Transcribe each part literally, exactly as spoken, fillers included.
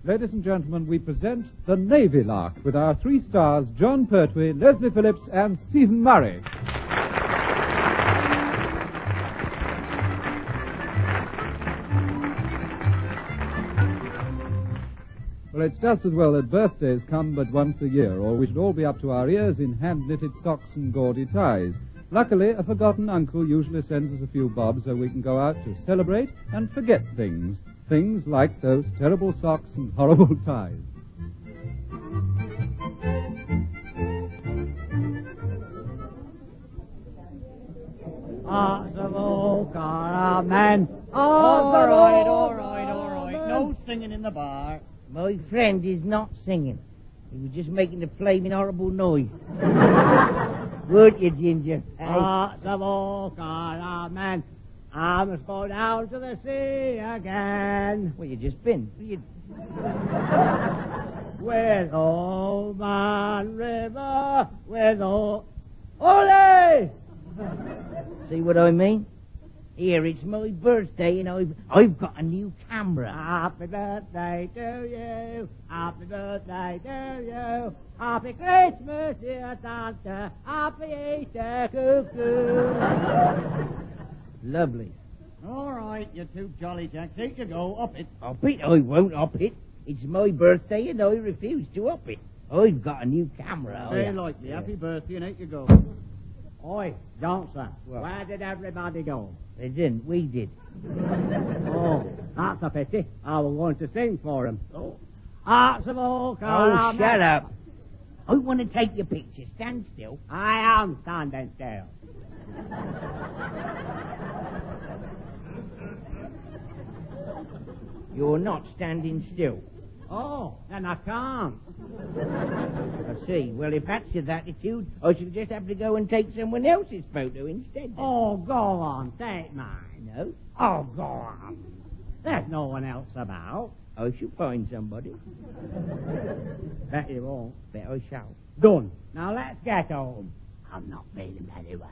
ladies and gentlemen, we present The Navy Lark with our three stars, John Pertwee, Leslie Phillips, and Stephen Murray. Well, it's just as well that birthdays come but once a year, or we should all be up to our ears in hand-knitted socks and gaudy ties. Luckily, a forgotten uncle usually sends us a few bobs so we can go out to celebrate and forget things. Things like those terrible socks and horrible ties. Ah, the Volcara man. All right, all right, all right. No singing in the bar. My friend is not singing. He was just making a flaming horrible noise. Weren't you, Ginger? Ah, the Volcara man. I must go down to the sea again. Well, you just been. You... With old man river, with old... Ole! See what I mean? Here, it's my birthday, and I've, I've got a new camera. Happy birthday to you. Happy birthday to you. Happy Christmas, dear Santa. Happy Easter, cuckoo. Lovely. All right, you two jolly jacks. Here you go. Up it. Up it? I won't up it. It's my birthday, and I refuse to up it. I've got a new camera. Very likely. Happy birthday, and here you go. Oi, Johnson, What? where did everybody go? They didn't. We did. Oh, that's a pity. I was going to sing for him. Oh, hearts of oak. Oh, shut up. I want to take your picture. Stand still. I am standing still. You're not standing still. Oh, then I can't. I see. Well, if that's your attitude, I shall just have to go and take someone else's photo instead. then. Oh, go on, take mine. No? Oh, go on. There's no one else about. I shall find somebody. Bet you won't. Bet I shall. Done. Now let's get home. I'm not feeling very well.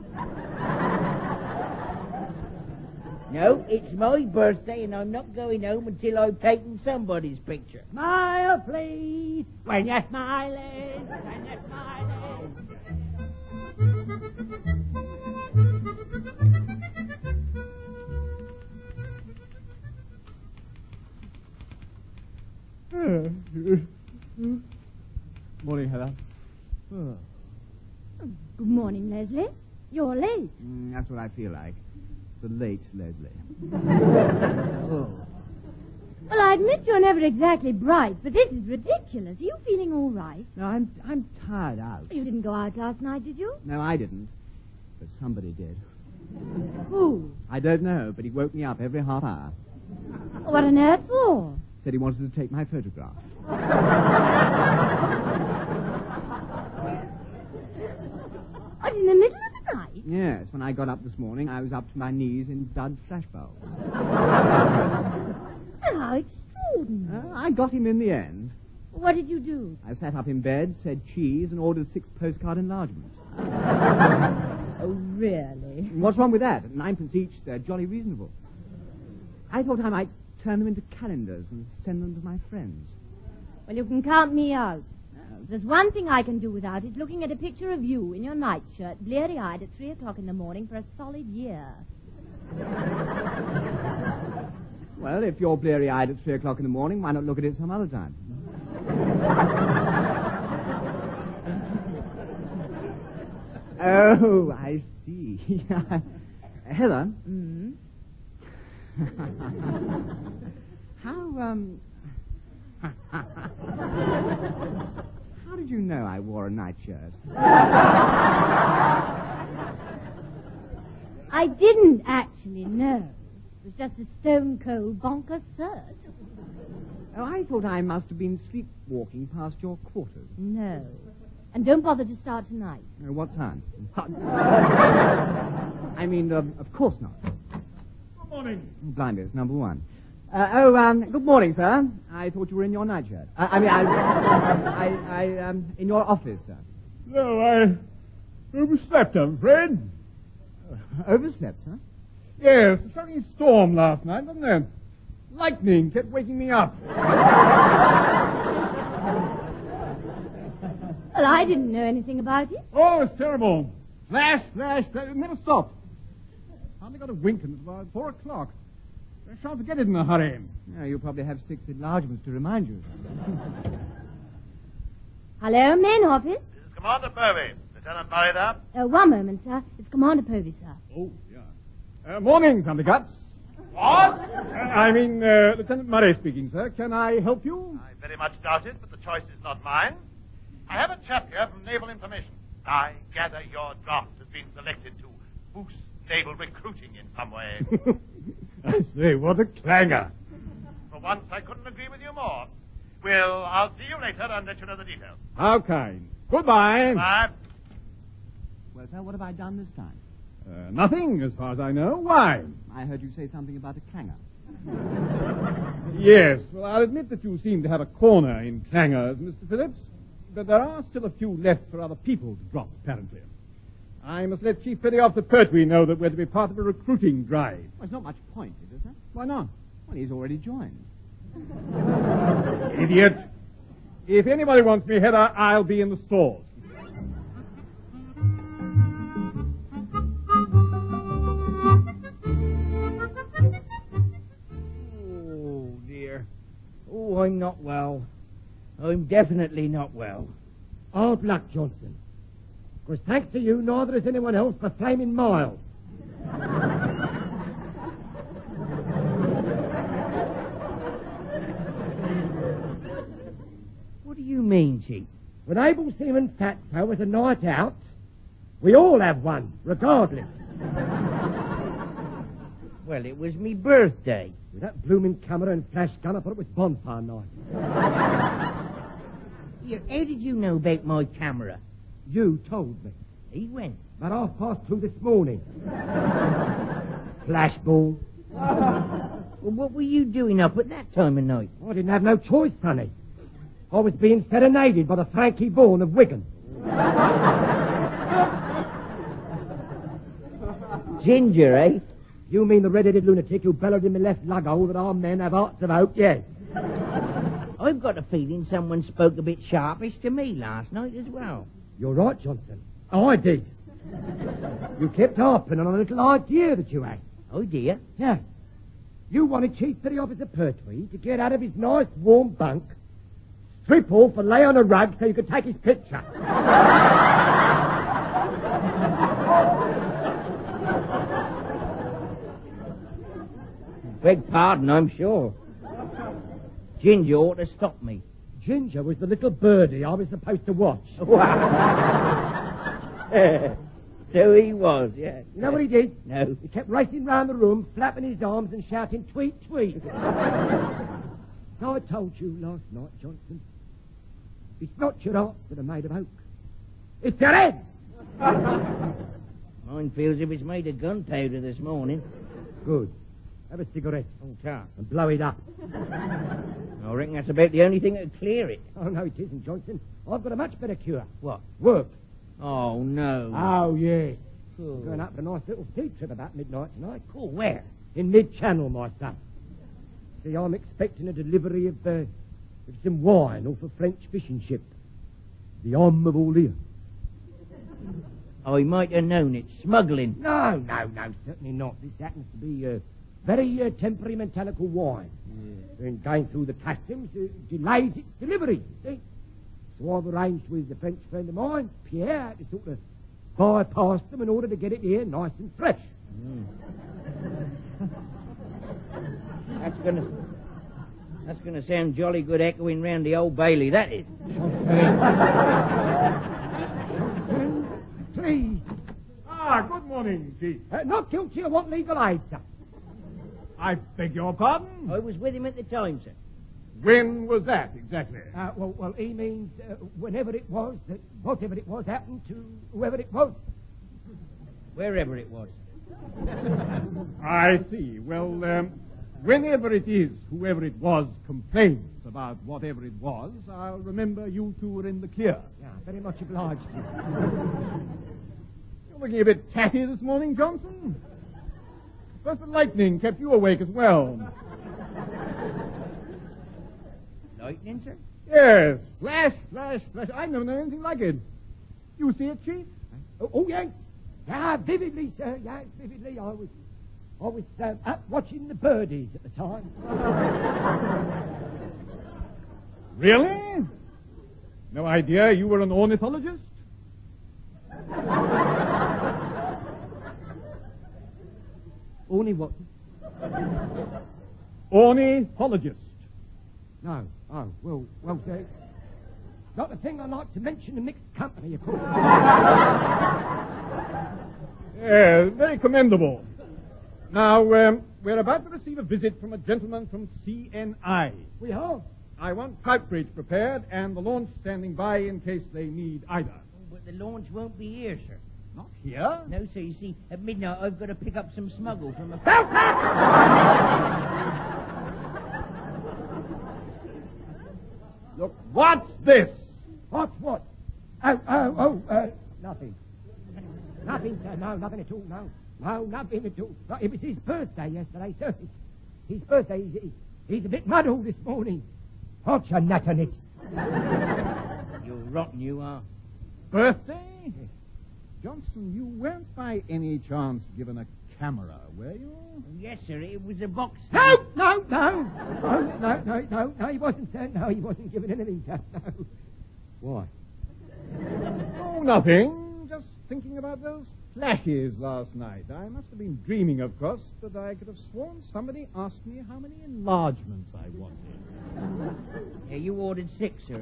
No, it's my birthday, and I'm not going home until I've taken somebody's picture. Smile, please, when you're smiling, when you're smiling. Morning, Heather. Good morning, Leslie. You're late. Mm, that's what I feel like. The late Leslie. Oh. Well, I admit you're never exactly bright, but this is ridiculous. Are you feeling all right? No, I'm I'm tired out. You didn't go out last night, did you? No, I didn't. But somebody did. Who? I don't know, but he woke me up every half hour. What on earth for? Said he wanted to take my photograph. What, in the middle of the night? Yes, when I got up this morning, I was up to my knees in dud flashbulbs. Well, how extraordinary. Uh, I got him in the end. What did you do? I sat up in bed, said cheese, and ordered six postcard enlargements. Oh, really? What's wrong with that? At ninepence each, they're jolly reasonable. I thought I might turn them into calendars and send them to my friends. Well, you can count me out. There's one thing I can do without. It's looking at a picture of you in your nightshirt, bleary-eyed at three o'clock in the morning for a solid year. Well, if you're bleary-eyed at three o'clock in the morning, why not look at it some other time? Oh, I see. Heather. Mm-hmm. How, um... How did you know I wore a nightshirt? I didn't actually know. It was just a stone-cold bonkers cert. Oh, I thought I must have been sleepwalking past your quarters. No. And don't bother to start tonight. Uh, what time? I mean, uh, of course not. Good morning. Blimey, it's number one. Uh, oh, um, good morning, sir. I thought you were in your nightshirt. I, I mean, I, I, I, um, in your office, sir. No, I overslept, I'm afraid. Overslept, sir? Yes, a shocking storm last night, wasn't there? Lightning kept waking me up. Well, I didn't know anything about it. Oh, it's terrible. Flash, flash, flash. It never stopped. Hardly got a wink until about four o'clock. I shan't forget it in a hurry. Yeah, you probably have six enlargements to remind you. Hello, main office. This is Commander Purvis. Lieutenant Murray there? Uh, one moment, sir. It's Commander Purvis, sir. Oh, yeah. Uh, morning, Thunderguts. What? Uh, I mean, uh, Lieutenant Murray speaking, sir. Can I help you? I very much doubt it, but the choice is not mine. I have a chap here from Naval Information. I gather your draft has been selected to boost naval recruiting in some way. I say, what a clangor. For once, I couldn't agree with you more. Well, I'll see you later and let you know the details. How kind. Goodbye. Bye. Well, sir, what have I done this time? Uh, nothing, as far as I know. Why? I heard you say something about a clangor. Yes, well, I'll admit that you seem to have a corner in clangors, Mister Phillips. But there are still a few left for other people to drop, apparently. I must let Chief Petty Officer Pertwee know that we're to be part of a recruiting drive. Well, there's not much point, is there, sir? Why not? Well, he's already joined. Idiot. If anybody wants me, Heather, I'll be in the stores. Oh, dear. Oh, I'm not well. I'm definitely not well. Hard luck, Johnson. Because thanks to you, neither is anyone else for flaming miles. What do you mean, Chief? When Able Seaman Fatso has a night out, we all have one, regardless. Well, it was me birthday. With that blooming camera and flash gun, I thought it was bonfire night. Here, how did you know about my camera? You told me. He went. About half past two this morning. Flashball. Well, what were you doing up at that time of night? I didn't have no choice, sonny. I was being serenaded by the Frankie Vaughan of Wigan. Ginger, eh? You mean the red-headed lunatic who bellowed in my left lug hole that our men have hearts of oak? Yes. I've got a feeling someone spoke a bit sharpish to me last night as well. You're right, Johnson. I did. You kept harping on a little idea that you had. Idea? Yeah. You wanted Chief Petty Officer Pertwee to get out of his nice warm bunk, strip off and lay on a rug so you could take his picture. Beg pardon, I'm sure. Ginger ought to stop me. Ginger was the little birdie I was supposed to watch. So he was, yeah. You know what he did? No. He kept racing round the room, flapping his arms and shouting, tweet, tweet. So I told you last night, Johnson, it's not your hearts that are made of oak. It's your head. Mine feels as if it's made of gunpowder this morning. Good. Have a cigarette. Oh, tar. And blow it up. I reckon that's about the only thing that'll clear it. Oh, no, it isn't, Johnson. I've got a much better cure. What? Work. Oh, no. Oh, yes. Cool. Going up for a nice little sea trip about midnight tonight. Cool, where? In mid-channel, my son. See, I'm expecting a delivery of, uh, of some wine off a French fishing ship. The Homme of Orleans. Oh, he might have known it. Smuggling. No, no, no, certainly not. This happens to be a very uh, temperamentalical wine. Yeah. And going through the customs uh, delays its delivery, see? So I've arranged with a French friend of mine, Pierre, to sort of bypass them in order to get it here nice and fresh. Mm. That's gonna... That's going to sound jolly good echoing round the Old Bailey, that is. Please. Ah, good morning, Chief. Uh, not guilty of what legal aid, sir. I beg your pardon? I was with him at the time, sir. When was that, exactly? Uh, well, well, he means uh, whenever it was that whatever it was happened to whoever it was. Wherever it was. I see. Well, um, whenever it is, whoever it was complains about whatever it was, I'll remember you two were in the clear. Yeah, very much obliged to you. You're looking a bit tatty this morning, Johnson. First the lightning kept you awake as well. Lightning, sir? Yes, flash, flash, flash. I've never known anything like it. You see it, Chief? Oh, oh yes. Yeah, vividly, sir. Yes, vividly. I was, I was uh, up watching the birdies at the time. Really? No idea you were an ornithologist? Only what? Ornithologist. No. Oh, well, well, sir. Not the thing I like to mention in mixed company, of course. Yes, very commendable. Now, um, we're about to receive a visit from a gentleman from C N I. We are. I want Troutbridge prepared and the launch standing by in case they need either. Oh, but the launch won't be here, sir. Not here? No, sir. You see, at midnight I've got to pick up some smuggle from a... Look, what's this? What's what? Oh, oh, oh, uh, nothing. Nothing, sir. No, nothing at all, no. No, nothing at all. No, it was his birthday yesterday, sir. It's his birthday. He's, he's a bit muddled this morning. What's your nut on it? You're rotten, you are. Birthday? Johnson, you weren't by any chance given a camera, were you? Yes, sir. It was a box. No, no, no. No, no, no, no, no, he wasn't, sir. No, he wasn't given anything, sir. No. Why? Oh, nothing. Just thinking about those flashes last night. I must have been dreaming, of course, but I could have sworn somebody asked me how many enlargements I wanted. Yeah, you ordered six, sir.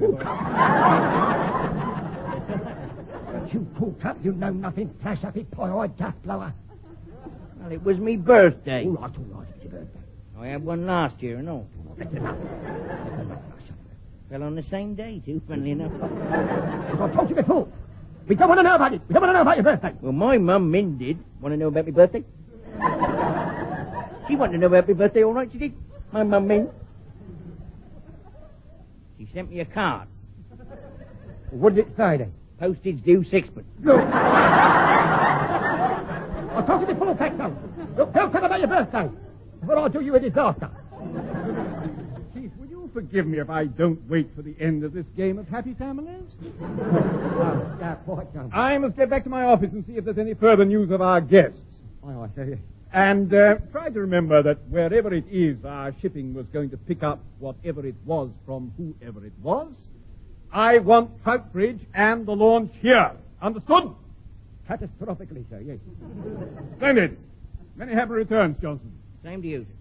But you cook up, you know nothing. Flash up it, pie-eyed duff blower. Well, it was me birthday. All right, all right, it's your birthday. I had one last year and all. That's enough. That's enough. Fell on the same day, too, funnily enough. As I told you before, we don't want to know about it. We don't want to know about your birthday. Well, my mum, Min, did. Want to know about my birthday? She wanted to know about my birthday, all right, she did. My mum, Min. She sent me a card. Well, what did it say then? Postage due sixpence. Look. I told you before, Petso. Look, don't tell about your birthday. Or I'll do you a disaster. Chief, will you forgive me if I don't wait for the end of this game of happy families? Oh, yeah, quite so. I must get back to my office and see if there's any further news of our guests. Aye, aye, sir, yes. And uh, try to remember that wherever it is our shipping was going to pick up whatever it was from whoever it was, I want Troutbridge and the launch here. Understood? Catastrophically, sir, yes. Splendid. Many happy returns, Johnson. Same to you, sir.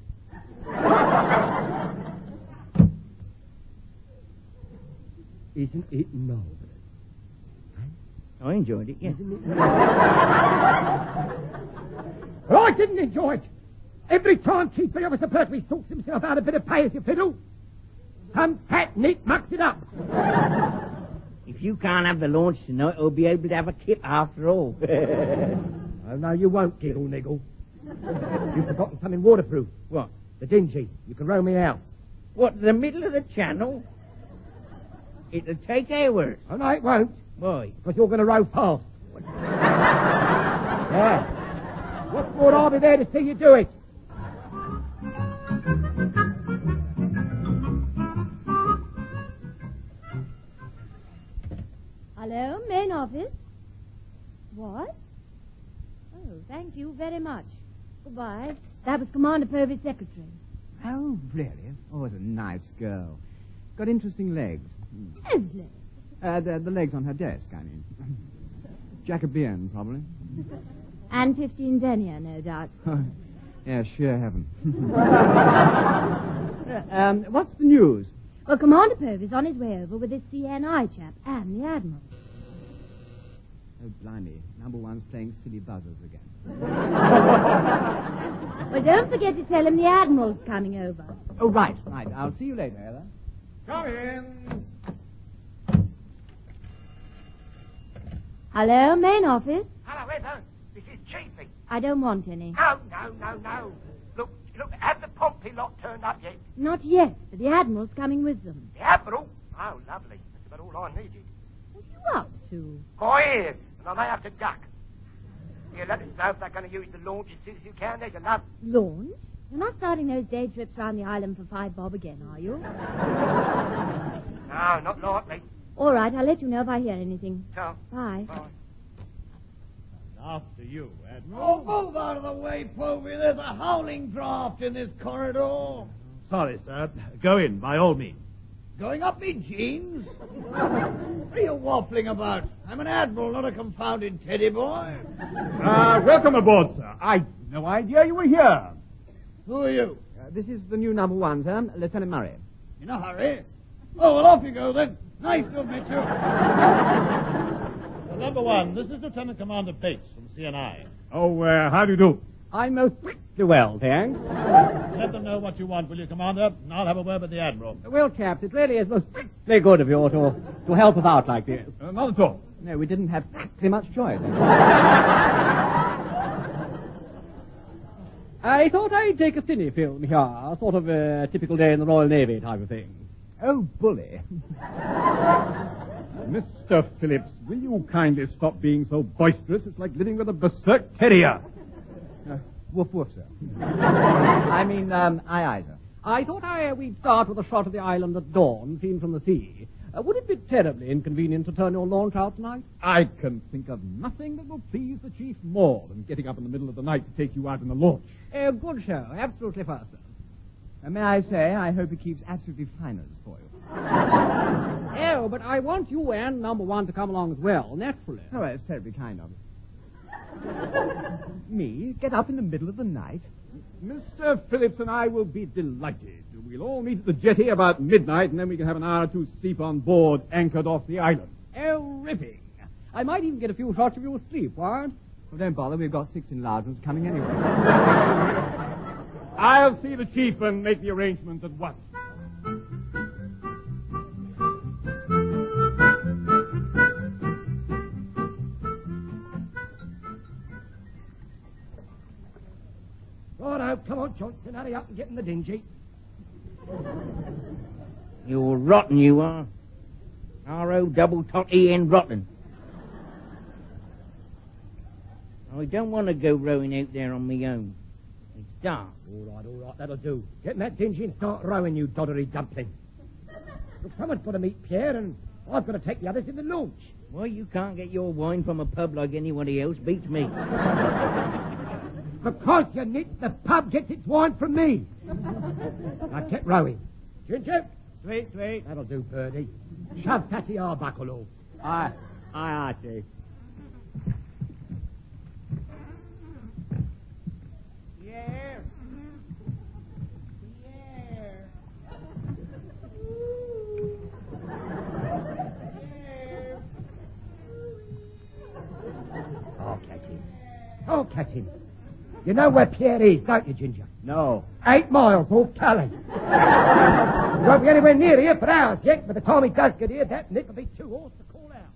Isn't it marvelous? I enjoyed it, yes. Isn't it marvelous? Well, I didn't enjoy it. Every time Chief Billy Officer Pertwee sorts himself out a bit of pay as a fiddle, some fat neat mucks it up. If you can't have the launch tonight, I'll be able to have a kip after all. Oh, no, you won't, Giggle Niggle. You've forgotten something waterproof. What? The dinghy. You can row me out. What, the middle of the channel? It'll take hours. Oh, no, it won't. Why? Because you're going to row fast. Yeah. What's more, I'll be there to see you do it. Hello, main office. What? Oh, thank you very much. Goodbye. That was Commander Purvis' secretary. Oh, really? Oh, what a nice girl. Got interesting legs. His legs. Uh, the, the legs on her desk, I mean. Jacobean, probably. And fifteen denier, no doubt. Yeah, sure heaven. uh, um, what's the news? Well, Commander Purvis on his way over with his C N I chap and the Admiral. Oh, blimey. Number one's playing silly buzzers again. Well, don't forget to tell him the Admiral's coming over. Oh, right, right. I'll see you later, Ella. Come in. Hello, main office. Hello, Heather. This is Chiefy. I don't want any. No, no, no, no. Look, look, have the Pompey lot turned up yet? Not yet, but the Admiral's coming with them. The Admiral? Oh, lovely. That's about all I needed. What are you up to? My ears, and I may have to duck. You let us know if they're going to use the launch as soon as you can. There's enough. Launch? You're not starting those day trips round the island for five bob again, are you? No, not likely. All right, I'll let you know if I hear anything. So, Bye. bye. After you, Admiral. Oh, move out of the way, Povey. There's a howling draft in this corridor. Sorry, sir. Go in, by all means. Going up me jeans? What are you waffling about? I'm an admiral, not a confounded teddy boy. Uh, welcome aboard, sir. I'd no idea you were here. Who are you? Uh, this is the new number one, sir, Lieutenant Murray. In a hurry? Oh, well, off you go, then. Nice to meet you. Well, number one, this is Lieutenant Commander Bates from C N I. Oh, uh, how do you do? I'm most well, thanks. Let them know what you want, will you, Commander? And I'll have a word with the Admiral. Well, chaps, it really is most very good of you to, to help us out like this. Uh, not at all. No, we didn't have very much choice. I thought I'd take a cine film here, a sort of a typical day in the Royal Navy type of thing. Oh, bully. Mister Phillips, will you kindly stop being so boisterous? It's like living with a berserk terrier. Uh, woof woof, sir. I mean, um, aye, aye, sir. I thought I, we'd start with a shot of the island at dawn, seen from the sea. Uh, would it be terribly inconvenient to turn your launch out tonight? I can think of nothing that will please the chief more than getting up in the middle of the night to take you out in the launch. A good show, absolutely first, sir. Uh, may I say, I hope he keeps absolutely finers for you. Oh, but I want you and number one to come along as well, naturally. Oh, well, it's terribly kind of you. Me? Get up in the middle of the night? Mister Phillips and I will be delighted. We'll all meet at the jetty about midnight, and then we can have an hour or two sleep on board, anchored off the island. Oh, ripping. I might even get a few shots of you asleep, Warren. Well, don't bother. We've got six enlargements coming anyway. I'll see the chief and make the arrangements at once. Righto, come on, Johnson, hurry up and get in the dinghy. You're rotten, you are. R O double tot E N rotten. I don't want to go rowing out there on my own. It's dark. All right, all right, that'll do. Get in that dinghy and start rowing, you doddery dumpling. Look, someone's got to meet Pierre, and I've got to take the others in the launch. Why you can't get your wine from a pub like anybody else beats me. Because you nick, the pub gets its wine from me. Now get rowing. Ginger? Sweet, sweet. That'll do, Birdie. Shove Tatty Arbuckle off. Aye, aye, aye, Chief. Yeah. Yeah. I'll catch him. I'll catch him. You know where Pierre is, don't you, Ginger? No. Eight miles off Calais. He won't be anywhere near here for hours yet. By the time he does get here, that Nick will be too hoarse to call out.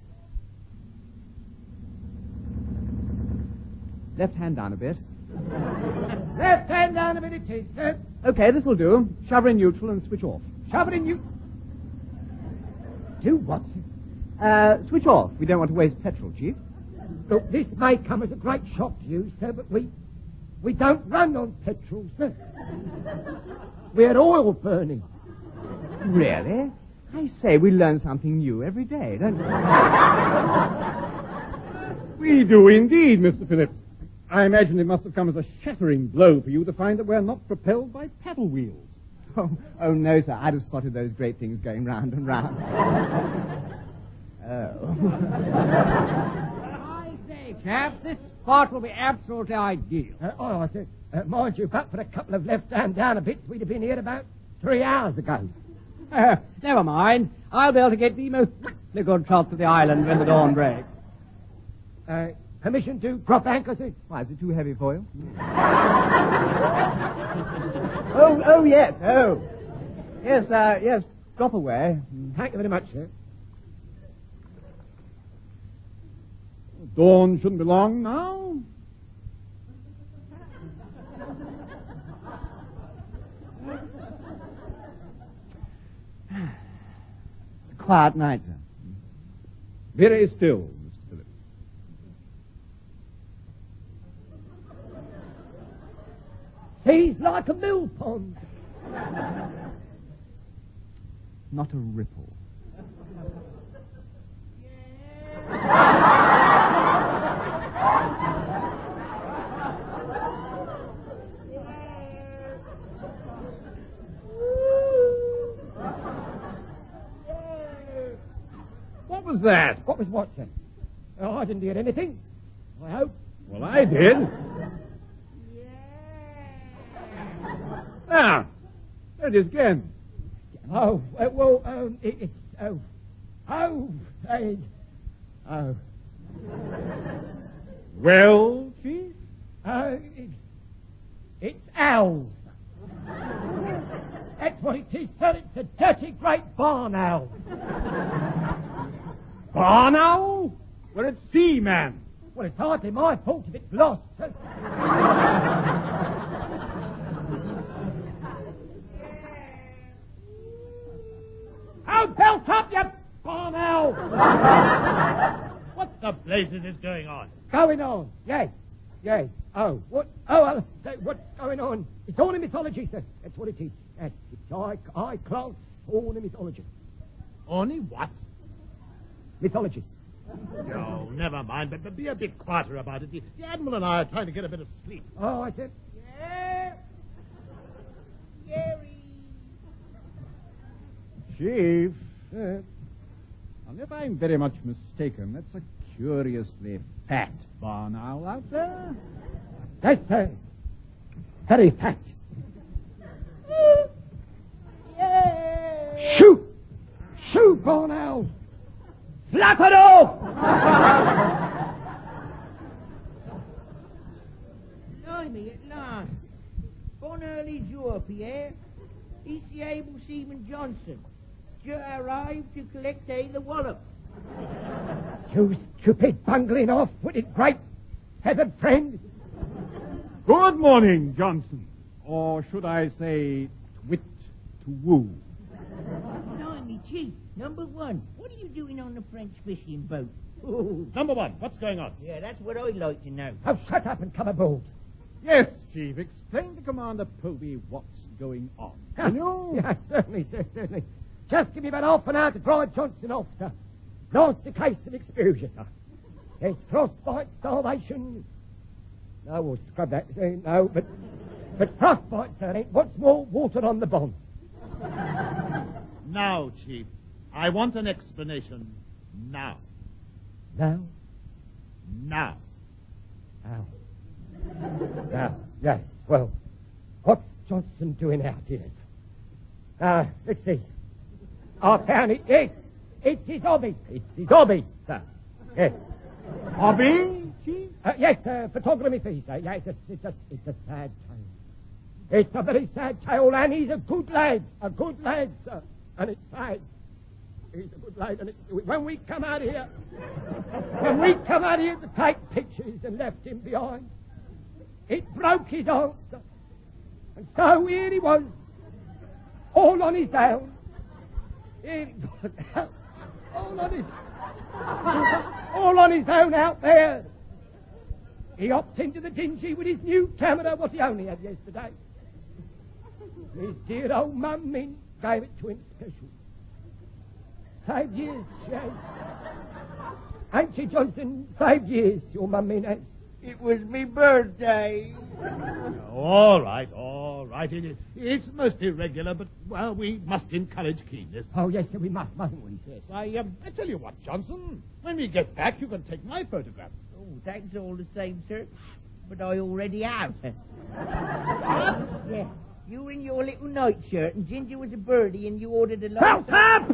Left hand down a bit. Left hand down a bit it is, sir. Okay, this'll do. Shove her in neutral and switch off. Shove it in you. Do what? Uh, switch off. We don't want to waste petrol, Chief. Look, this may come as a great shock to you, sir, but we... We don't run on petrol, sir. We're oil burning. Really? I say, we learn something new every day, don't we? We do indeed, Mister Phillips. I imagine it must have come as a shattering blow for you to find that we're not propelled by paddle wheels. Oh, oh no, sir. I'd have spotted those great things going round and round. Oh. I say, chaps, this spot will be absolutely ideal. Uh, oh, I said, uh, mind you, but for a couple of left-hand down a bits, we'd have been here about three hours ago. Uh, never mind. I'll be able to get the most good shots of the island when the dawn breaks. Uh, permission to drop anchor, sir? Why, is it too heavy for you? oh, oh, yes, oh. Yes, uh, yes, drop away. Thank you very much, sir. Dawn shouldn't be long now. It's a quiet night, sir. Very still, Mister Phillips. See, is like a mill pond. Not a ripple. What was that? What was what, sir? Oh, I didn't hear anything. I hope. Well, I did. Ah, there it is again. Oh, uh, well, um, it, it's, oh, oh, uh, oh. Well, Chief? Uh, it, it's owls. That's what it is, sir. It's a dirty great barn owl. Barn owl? Well, it's Seaman. Well, it's hardly my fault if it's lost, sir. Oh, belt up, you barn owl! What the blazes is going on? Going on, yes, yes. Oh, what? Oh, uh, say, what's going on? It's ornithology, sir. That's what it is. Yes, it's high, high class ornithology. Only what? Mythology. No, never mind, but, but be a bit quieter about it. The, the Admiral and I are trying to get a bit of sleep. Oh, I said. Yeah. Jerry. Chief, uh, unless I'm very much mistaken, that's a curiously fat barn owl out there. Yes, sir. Very fat. Yeah. Shoot! Shoot, barn owl! Flap it off! Blimey, at last. Bon early jour, Pierre. E C Able Seaman Johnson. Just arrived to collect a the wallop. You stupid, bungling off-witted, great-headed friend. Good morning, Johnson. Or should I say, twit to woo. Blimey, Chief. Number one, what are you doing on the French fishing boat? Ooh, number one, what's going on? Yeah, that's what I'd like to know. Oh, shut up and come aboard. Yes, Chief, explain to Commander Povey what's going on. Can you? Yes, certainly, sir, certainly. Just give me about half an hour to drive Johnson off, sir. Nasty case of exposure, sir. There's frostbite, starvation. No, we'll scrub that. Uh, no, but but frostbite, sir, ain't what's more water on the bond. Now, Chief, I want an explanation now. Now? Now. Now. Now, yes, well, what's Johnson doing out here? Uh, let's see. I found it. Yes, it's his hobby. It's his hobby, sir. Yes. Hobby, Chief? Uh, yes, uh, photography fee, sir. Yeah, it's a, it's a, it's a sad tale. It's a very sad tale, and he's a good lad. A good lad, sir. And it's sad. He's a good lad, and it's, when we come out here, when we come out here to take pictures and left him behind, it broke his heart, sir. And so here he was, all on his own. Here he was, all on his, all on his own out there. He hopped into the dingy with his new camera, what he only had yesterday. His dear old mum Min gave it to him special. Saved years, she has. Ain't she, Johnson? Saved years, your mum Min has. It was me birthday. All right, all right. It is, it's most irregular, but, well, we must encourage keenness. Oh, yes, sir, we must, mustn't we? Yes, I, um, I tell you what, Johnson. When we get back, you can take my photograph. Oh, thanks all the same, sir. But I already have. Yeah. You were in your little nightshirt, and Ginger was a birdie, and you ordered a lot. Belt up!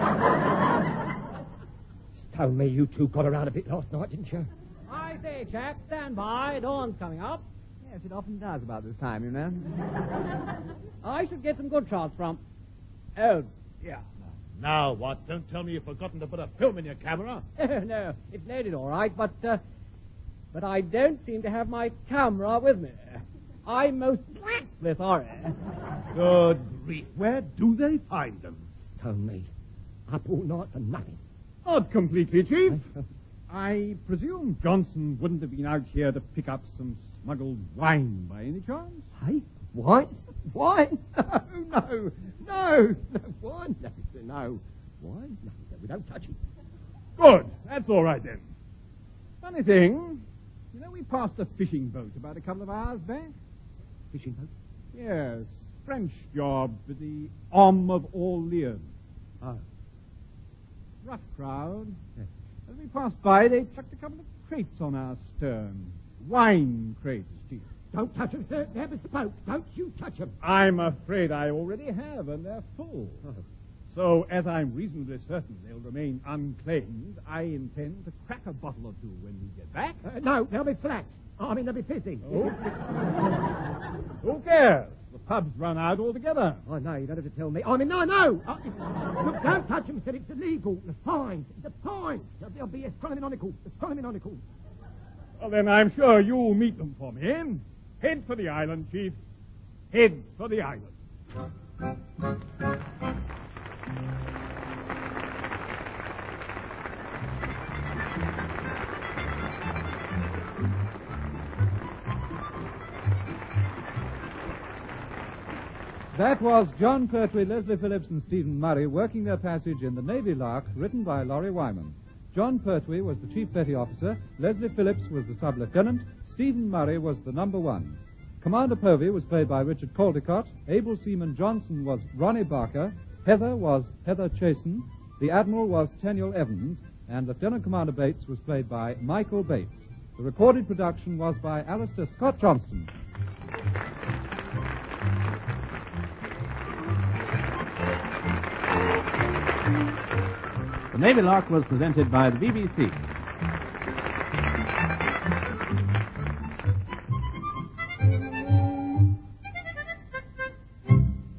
Stone me, you two got around a bit last night, didn't you? I say, chap, stand by. Dawn's coming up. Yes, it often does about this time, you know. I should get some good shots from... Oh, yeah. Now what? Don't tell me you've forgotten to put a film in your camera. No, it's loaded all right, but... Uh, but I don't seem to have my camera with me. I'm most dreadfully sorry. Good grief. Where do they find them? Stone me. Up all night for nothing. Not completely, Chief. I presume Johnson wouldn't have been out here to pick up some smuggled wine by any chance? Hey, wine? Wine? No, no, no, no, wine? No, no. Wine? No, no, we don't touch it. Good. That's all right then. Funny thing, you know we passed a fishing boat about a couple of hours back? Fishing boat? Yes, French job for the Homme of Orleans. Oh. Rough crowd. Yes. As we passed by, they chucked a couple of crates on our stern. Wine crates, Chief. Don't touch them, sir. They're bespoke. Don't you touch them. I'm afraid I already have, and they're full. Oh. So, as I'm reasonably certain they'll remain unclaimed, I intend to crack a bottle or two when we get back. Uh, no, they'll be flat. I mean, they'll be fizzing. Oh. Who cares? The pub's run out altogether. Oh, no, you don't have to tell me. I mean, no, no. Uh, look, don't touch them, sir. It's illegal. The fines. The fines. There'll be a criminonical. A criminonical. Well, then I'm sure you'll meet them for me. Head for the island, Chief. Head for the island. That was John Pertwee, Leslie Phillips, and Stephen Murray working their passage in The Navy Lark, written by Laurie Wyman. John Pertwee was the chief petty officer, Leslie Phillips was the sub-lieutenant, Stephen Murray was the number one. Commander Povey was played by Richard Caldecott, Able Seaman Johnson was Ronnie Barker, Heather was Heather Chasen, the Admiral was Tenniel Evans, and Lieutenant Commander Bates was played by Michael Bates. The recorded production was by Alistair Scott Johnston. The Navy Lark was presented by the B B C.